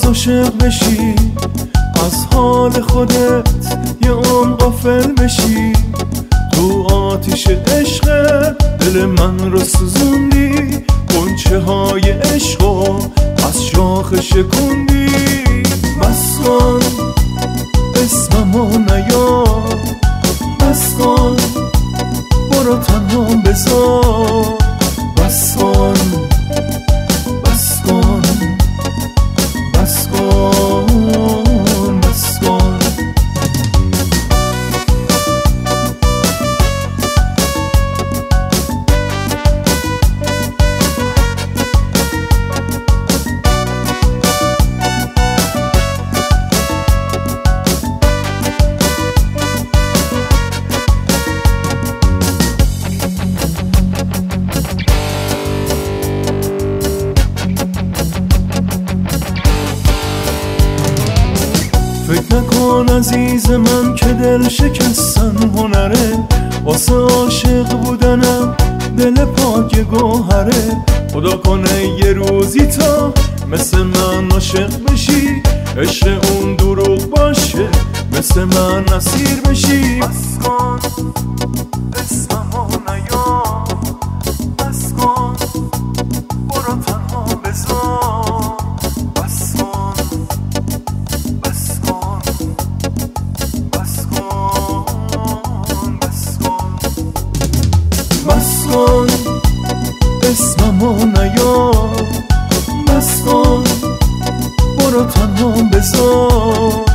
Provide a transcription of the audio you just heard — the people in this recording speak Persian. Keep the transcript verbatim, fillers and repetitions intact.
باز عاشق بشی، از حال خودت یه عمر غافل بشی. تو آتیش عشق دل من رو سوزوندی، غنچه های عشقو از شاخ شکوندی. بس کن اسممو نیار، بس کن برو تنها بذار. بس کن بس کن بس کن بس کن. فکر نکن عزیز من که دل شکستن هنره، واسه عاشق بودنم دل پاک گوهره. خدا کنه یه روزی تا مثل من عاشق بشی، عشق اون دروغ باشه مثل من اسیر بشی. بس کن اسممو نیار، بس کن برو تنها بذار. بس کن بس کن بس کن بس کن بس کن اسممو نیار، بس کن برو تنها بذار.